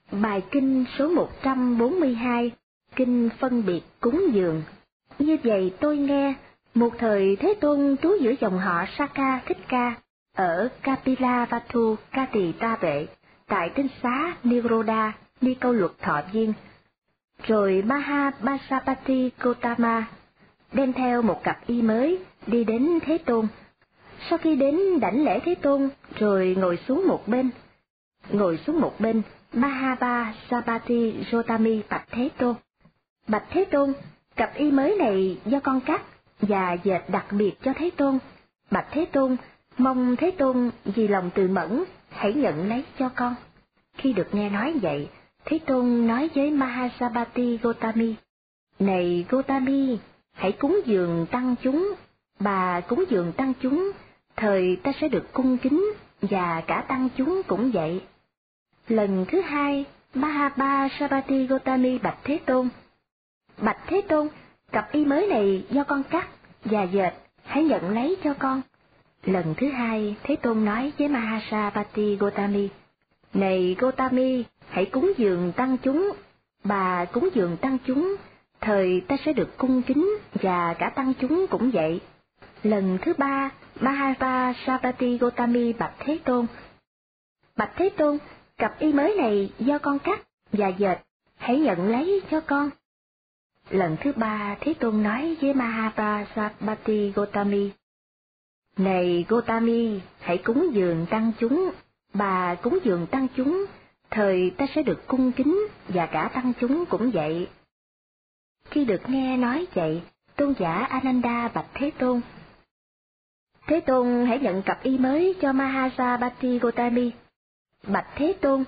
Bài kinh số 142, kinh phân biệt cúng dường. Như vậy tôi nghe, một thời Thế Tôn trú giữa dòng họ Sakka Thích Ca, ở Kapilavatthu Ca Tỳ Ta Vệ, tại tinh xá Niroda, Ni Câu Luật Thọ Viên. Rồi Mahabasapati Gotama đem theo một cặp y mới đi đến Thế Tôn. Sau khi đến đảnh lễ Thế Tôn, rồi ngồi xuống một bên, Mahabasapati Gotami bạch Thế Tôn. Bạch Thế Tôn, cặp y mới này do con cắt và dệt đặc biệt cho Thế Tôn. Bạch Thế Tôn, mong Thế Tôn vì lòng từ mẫn, hãy nhận lấy cho con. Khi được nghe nói vậy, Thế Tôn nói với Mahasapati Gotami: Này Gotami, hãy cúng dường tăng chúng, bà cúng dường tăng chúng, thời ta sẽ được cung kính, và cả tăng chúng cũng vậy. Lần thứ hai, Mahabasapati Gotami bạch Thế Tôn: Bạch Thế Tôn, cặp y mới này do con cắt và dệt, hãy nhận lấy cho con. Lần thứ hai, Thế Tôn nói với Mahasapati Gotami: Này Gotami, hãy cúng dường tăng chúng, bà cúng dường tăng chúng, thời ta sẽ được cung kính, và cả tăng chúng cũng vậy. Lần thứ ba, Mahasapati Gotami bạch Thế Tôn: Bạch Thế Tôn, cặp y mới này do con cắt và dệt, hãy nhận lấy cho con. Lần thứ ba, Thế Tôn nói với Mahasapati Gotami: Này Gotami, hãy cúng dường tăng chúng, bà cúng dường tăng chúng, thời ta sẽ được cung kính, và cả tăng chúng cũng vậy. Khi được nghe nói vậy, tôn giả Ananda bạch Thế Tôn: Thế Tôn hãy nhận cặp y mới cho Mahasapati Gotami. Bạch Thế Tôn,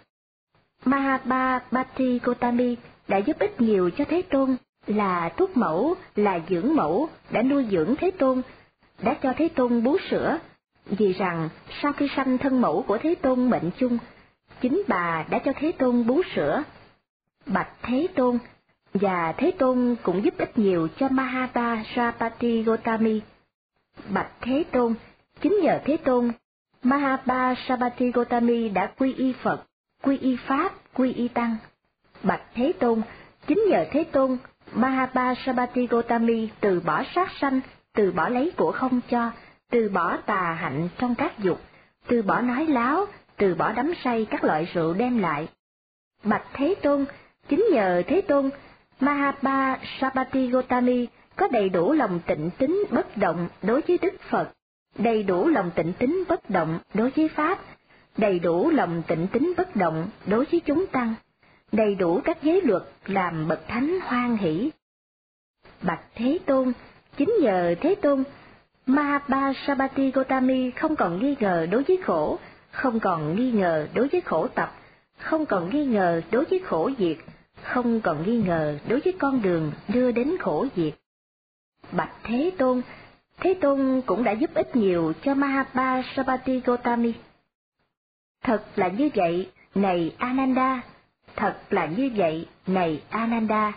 Mahasapati Gotami đã giúp ích nhiều cho Thế Tôn, là thúc mẫu, là dưỡng mẫu, đã nuôi dưỡng Thế Tôn, đã cho Thế Tôn bú sữa, vì rằng sau khi sanh thân mẫu của Thế Tôn mệnh chung, chính bà đã cho Thế Tôn bú sữa. Bạch Thế Tôn, và Thế Tôn cũng giúp ích nhiều cho Mahasapati Gotami. Bạch Thế Tôn, chính nhờ Thế Tôn, Mahasapati Gotami đã quy y Phật, quy y Pháp, quy y Tăng. Bạch Thế Tôn, chính nhờ Thế Tôn, Mahasapati Gotami từ bỏ sát sanh, từ bỏ lấy của không cho, từ bỏ tà hạnh trong các dục, từ bỏ nói láo, từ bỏ đắm say các loại rượu đem lại. Bạch Thế Tôn, chính nhờ Thế Tôn, Mahasapati Gotami có đầy đủ lòng tịnh tín bất động đối với Đức Phật, đầy đủ lòng tịnh tín bất động đối với Pháp, đầy đủ lòng tịnh tín bất động đối với chúng tăng, đầy đủ các giới luật làm bậc thánh hoan hỷ. Bạch Thế Tôn, chính nhờ Thế Tôn, Mahasapati Gotami không còn nghi ngờ đối với khổ, không còn nghi ngờ đối với khổ tập, không còn nghi ngờ đối với khổ diệt, không còn nghi ngờ đối với con đường đưa đến khổ diệt. Bạch Thế Tôn, Thế Tôn cũng đã giúp ích nhiều cho Mahasapati Gotami. Thật là như vậy, này Ananda, thật là như vậy, này Ananda.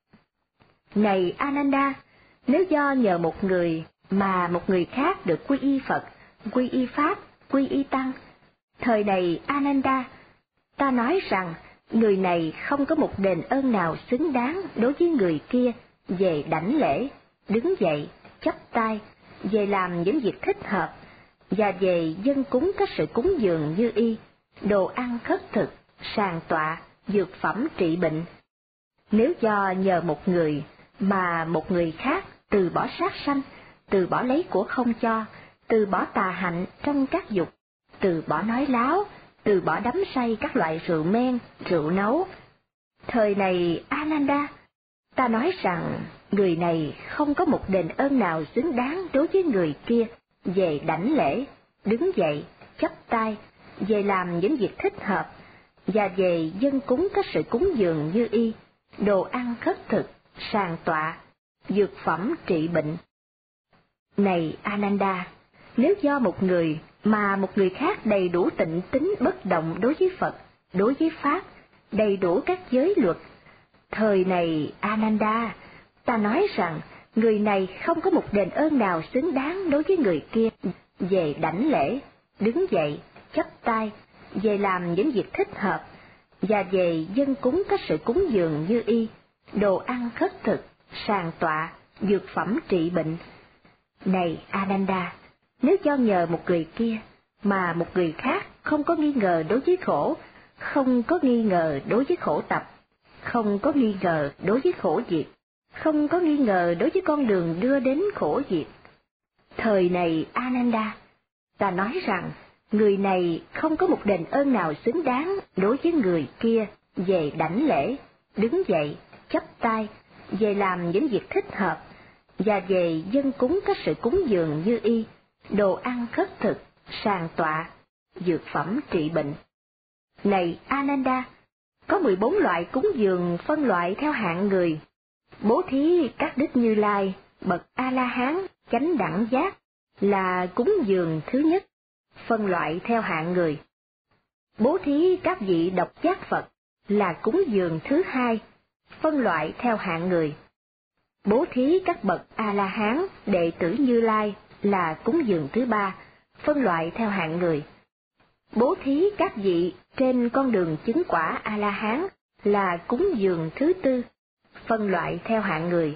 Này Ananda, nếu do nhờ một người mà một người khác được quy y Phật, quy y Pháp, quy y Tăng, thời này Ananda, ta nói rằng người này không có một đền ơn nào xứng đáng đối với người kia về đảnh lễ, đứng dậy, chắp tay, về làm những việc thích hợp, và về dâng cúng các sự cúng dường như y, đồ ăn khất thực, sàng tọa, dược phẩm trị bệnh. Nếu do nhờ một người mà một người khác từ bỏ sát sanh, từ bỏ lấy của không cho, từ bỏ tà hạnh trong các dục, từ bỏ nói láo, từ bỏ đắm say các loại rượu men, rượu nấu, thời này Ananda, ta nói rằng người này không có một đền ơn nào xứng đáng đối với người kia về đảnh lễ, đứng dậy, chắp tay, về làm những việc thích hợp, và về dâng cúng các sự cúng dường như y, đồ ăn khất thực, sàng tọa, dược phẩm trị bệnh. Này Ananda, nếu do một người mà một người khác đầy đủ tịnh tín bất động đối với Phật, đối với Pháp, đầy đủ các giới luật, thời này Ananda, ta nói rằng người này không có một đền ơn nào xứng đáng đối với người kia về đảnh lễ, đứng dậy, chắp tay, về làm những việc thích hợp, và về dân cúng có sự cúng dường như y, đồ ăn khất thực, sàng tọa, dược phẩm trị bệnh. Này Ananda, nếu cho nhờ một người kia, mà một người khác không có nghi ngờ đối với khổ, không có nghi ngờ đối với khổ tập, không có nghi ngờ đối với khổ diệt, không có nghi ngờ đối với con đường đưa đến khổ diệt. Thời này Ananda, ta nói rằng, người này không có một đền ơn nào xứng đáng đối với người kia về đảnh lễ, đứng dậy, chắp tay, về làm những việc thích hợp, và về dân cúng có sự cúng dường như y, đồ ăn khất thực, sàng tọa, dược phẩm trị bệnh. Này Ananda, có 14 loại cúng dường phân loại theo hạng người. Bố thí các đức Như Lai, bậc A-la-hán, chánh đẳng giác là cúng dường thứ nhất, phân loại theo hạng người. Bố thí các vị độc giác Phật là cúng dường thứ hai, phân loại theo hạng người. Bố thí các bậc A-la-hán, đệ tử Như Lai là cúng dường thứ ba, phân loại theo hạng người. Bố thí các vị trên con đường chứng quả A-la-hán là cúng dường thứ tư, phân loại theo hạng người.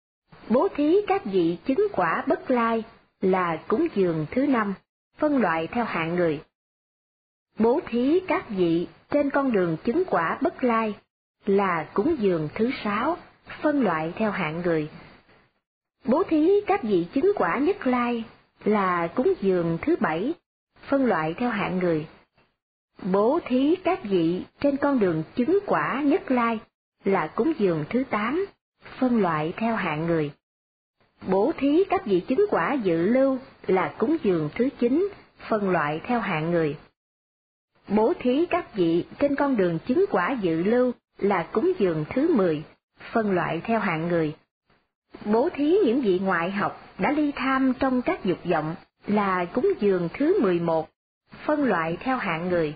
Bố thí các vị chứng quả Bất Lai là cúng dường thứ năm, phân loại theo hạng người. Bố thí các vị trên con đường chứng quả Bất Lai là cúng dường thứ sáu, phân loại theo hạng người. Bố thí các vị chứng quả Nhất Lai là cúng dường thứ bảy, phân loại theo hạng người. Bố thí các vị trên con đường chứng quả Nhất Lai là cúng dường thứ 8, phân loại theo hạng người. Bố thí các vị chứng quả Dự Lưu là cúng dường thứ 9, phân loại theo hạng người. Bố thí các vị trên con đường chứng quả Dự Lưu là cúng dường thứ 10, phân loại theo hạng người. Bố thí những vị ngoại học đã ly tham trong các dục vọng là cúng dường thứ 11, phân loại theo hạng người.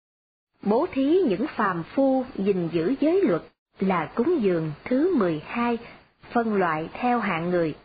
Bố thí những phàm phu gìn giữ giới luật là cúng dường thứ 12, phân loại theo hạng người.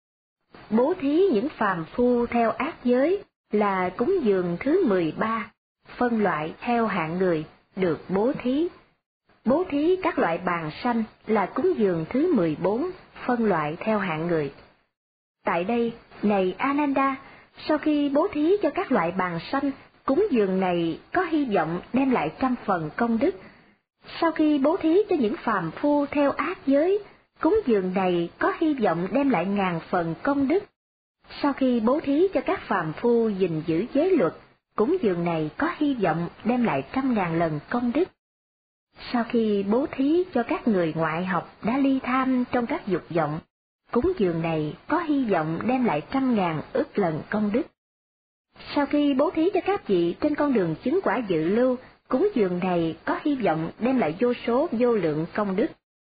Bố thí những phàm phu theo ác giới là cúng dường thứ 13, phân loại theo hạng người, được bố thí. Bố thí các loại bàng sanh là cúng dường thứ 14, phân loại theo hạng người. Tại đây, này Ananda, sau khi bố thí cho các loại bàng sanh, cúng dường này có hy vọng đem lại 100 phần công đức. Sau khi bố thí cho những phàm phu theo ác giới, cúng dường này có hy vọng đem lại 1000 phần công đức. Sau khi bố thí cho các phàm phu gìn giữ giới luật, cúng dường này có hy vọng đem lại 100.000 lần công đức. Sau khi bố thí cho các người ngoại học đã ly tham trong các dục vọng, cúng dường này có hy vọng đem lại 100.000 ức lần công đức. Sau khi bố thí cho các vị trên con đường chứng quả Dự Lưu, cúng dường này có hy vọng đem lại vô số vô lượng công đức.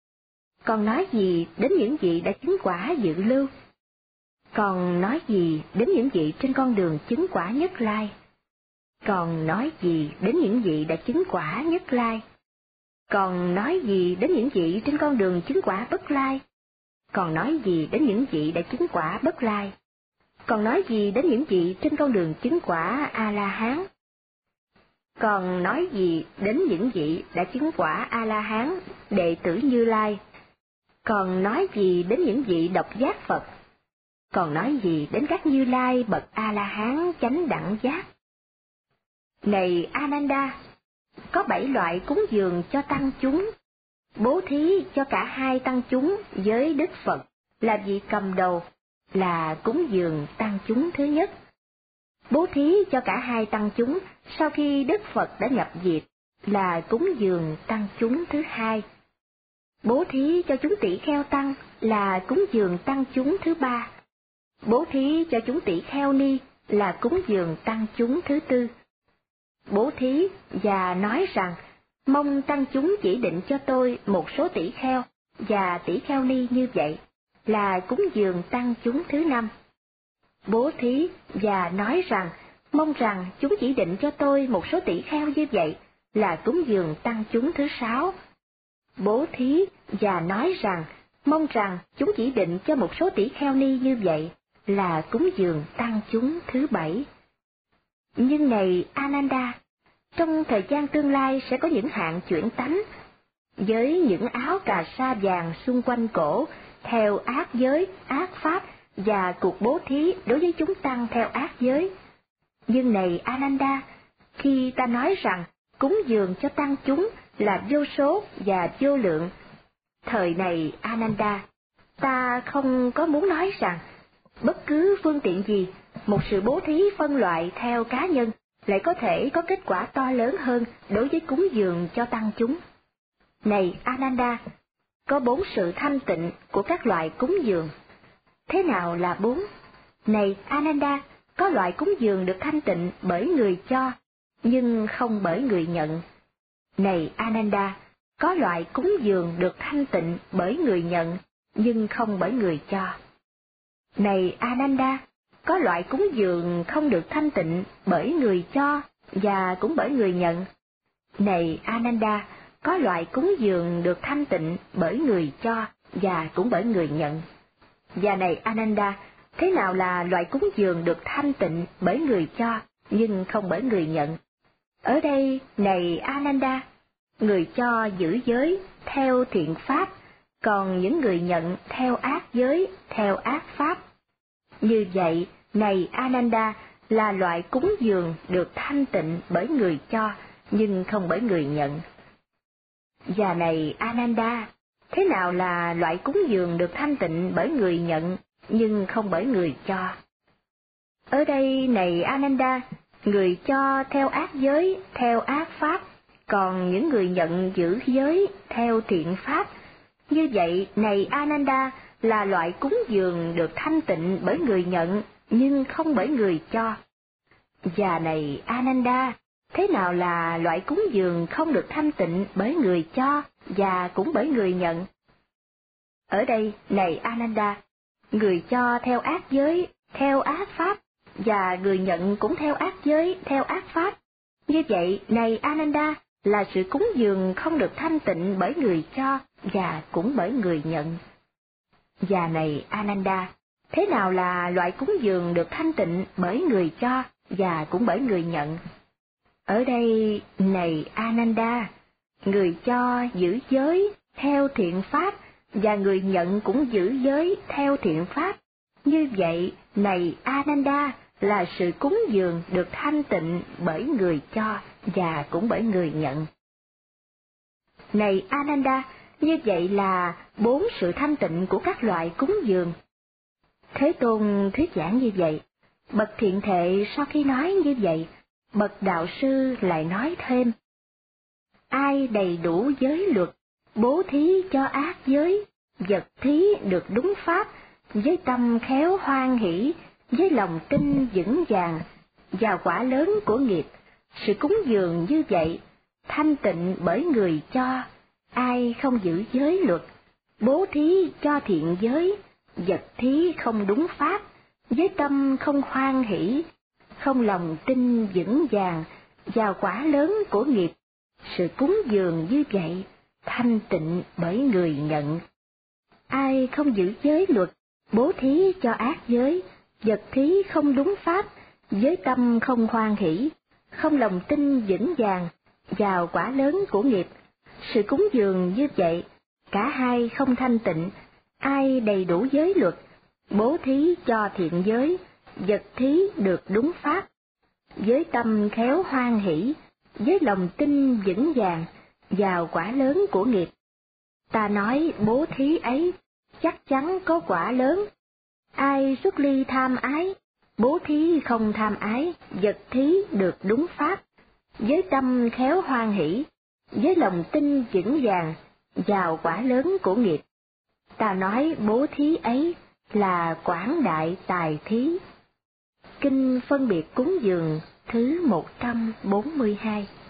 Còn nói gì đến những vị đã chứng quả Dự Lưu? Còn nói gì đến những vị trên con đường chứng quả Nhất Lai? Còn nói gì đến những vị đã chứng quả Nhất Lai? Còn nói gì đến những vị trên con đường chứng quả Bất Lai? Còn nói gì đến những vị đã chứng quả Bất Lai? Còn nói gì đến những vị trên con đường chứng quả A-la-hán? Còn nói gì đến những vị đã chứng quả A-la-hán, đệ tử Như Lai? Còn nói gì đến những vị độc giác Phật? Còn nói gì đến các Như Lai bậc A-la-hán chánh đẳng giác? Này Ananda, có 7 loại cúng dường cho tăng chúng. Bố thí cho cả 2 tăng chúng với Đức Phật là vị cầm đầu là cúng dường tăng chúng thứ nhất. Bố thí cho cả 2 tăng chúng sau khi Đức Phật đã nhập diệt là cúng dường tăng chúng thứ hai. Bố thí cho chúng tỷ kheo tăng là cúng dường tăng chúng thứ ba. Bố thí cho chúng tỷ kheo ni là cúng dường tăng chúng thứ tư. Bố thí và nói rằng, mong tăng chúng chỉ định cho tôi một số tỷ kheo và tỷ kheo ni như vậy, là cúng dường tăng chúng thứ năm. Bố thí và nói rằng, mong rằng chúng chỉ định cho tôi một số tỷ kheo như vậy, là cúng dường tăng chúng thứ sáu. Bố thí và nói rằng, mong rằng chúng chỉ định cho một số tỷ kheo ni như vậy, là cúng dường tăng chúng thứ bảy. Nhưng này Ananda, trong thời gian tương lai sẽ có những hạn chuyển tánh, với những áo cà sa vàng xung quanh cổ theo ác giới, ác pháp và cuộc bố thí đối với chúng tăng theo ác giới. Nhưng này Ananda, khi ta nói rằng cúng dường cho tăng chúng là vô số và vô lượng, thời này Ananda, ta không có muốn nói rằng bất cứ phương tiện gì, một sự bố thí phân loại theo cá nhân lại có thể có kết quả to lớn hơn đối với cúng dường cho tăng chúng. Này Ananda, có 4 sự thanh tịnh của các loại cúng dường. Thế nào là 4? Này Ananda, có loại cúng dường được thanh tịnh bởi người cho, nhưng không bởi người nhận. Này Ananda, có loại cúng dường được thanh tịnh bởi người nhận, nhưng không bởi người cho. Này Ananda, có loại cúng dường không được thanh tịnh bởi người cho và cũng bởi người nhận. Này Ananda, có loại cúng dường được thanh tịnh bởi người cho và cũng bởi người nhận. Và này Ananda, thế nào là loại cúng dường được thanh tịnh bởi người cho nhưng không bởi người nhận? Ở đây, này Ananda, người cho giữ giới theo thiện pháp, còn những người nhận theo ác giới, theo ác pháp. Như vậy, này Ananda, là loại cúng dường được thanh tịnh bởi người cho, nhưng không bởi người nhận. Và này Ananda, thế nào là loại cúng dường được thanh tịnh bởi người nhận, nhưng không bởi người cho? Ở đây, này Ananda, người cho theo ác giới, theo ác pháp, còn những người nhận giữ giới theo thiện pháp. Như vậy, này Ananda, là loại cúng dường được thanh tịnh bởi người nhận, nhưng không bởi người cho. Và này Ananda, thế nào là loại cúng dường không được thanh tịnh bởi người cho và cũng bởi người nhận? Ở đây, này Ananda, người cho theo ác giới, theo ác pháp, và người nhận cũng theo ác giới, theo ác pháp. Như vậy, này Ananda, là sự cúng dường không được thanh tịnh bởi người cho và cũng bởi người nhận. Và này Ananda, thế nào là loại cúng dường được thanh tịnh bởi người cho và cũng bởi người nhận? Ở đây, này Ananda, người cho giữ giới theo thiện pháp và người nhận cũng giữ giới theo thiện pháp. Như vậy, này Ananda, là sự cúng dường được thanh tịnh bởi người cho và cũng bởi người nhận. Này Ananda, như vậy là 4 sự thanh tịnh của các loại cúng dường. Thế Tôn thuyết giảng như vậy. Bậc thiện thệ sau khi nói như vậy, bậc đạo sư lại nói thêm: ai đầy đủ giới luật, bố thí cho ác giới, vật thí được đúng pháp, với tâm khéo hoan hỷ, với lòng tin vững vàng, vào quả lớn của nghiệp. Sự cúng dường như vậy, thanh tịnh bởi người cho, ai không giữ giới luật, bố thí cho thiện giới, vật thí không đúng pháp, với tâm không hoan hỷ, không lòng tin vững vàng, vào quả lớn của nghiệp. Sự cúng dường như vậy, thanh tịnh bởi người nhận. Ai không giữ giới luật, bố thí cho ác giới, vật thí không đúng pháp, với tâm không hoan hỷ, không lòng tin vững vàng, vào quả lớn của nghiệp. Sự cúng dường như vậy, cả hai không thanh tịnh. Ai đầy đủ giới luật, bố thí cho thiện giới, vật thí được đúng pháp, với tâm khéo hoan hỷ, với lòng tin vững vàng, vào quả lớn của nghiệp. Ta nói bố thí ấy chắc chắn có quả lớn. Ai xuất ly tham ái, bố thí không tham ái, vật thí được đúng pháp, với tâm khéo hoan hỷ, với lòng tin vững vàng, vào quả lớn của nghiệp. Ta nói bố thí ấy là quảng đại tài thí. Kinh phân biệt cúng dường thứ 142.